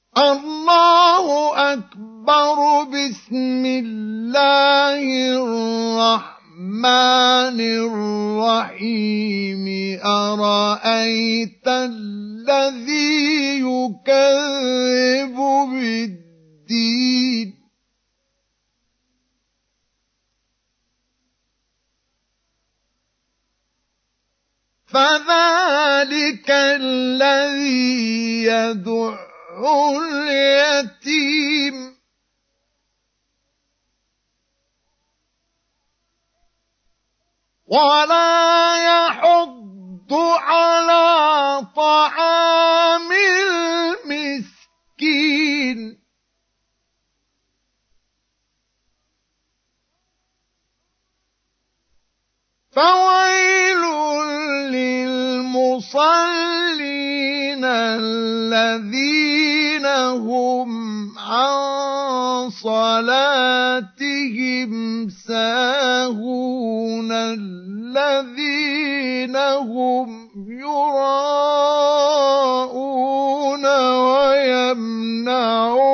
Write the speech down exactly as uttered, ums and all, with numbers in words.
الله أكبر. بسم الله الرحمن الرحيم. أرأيت الذي يكذب بالدين فذلك الذي يدع اليتيم ولا يحض على طعام المسكين فويل للمصلين الذين هم عن صلاتهم ساهون الذين هم يراءون ويمنعون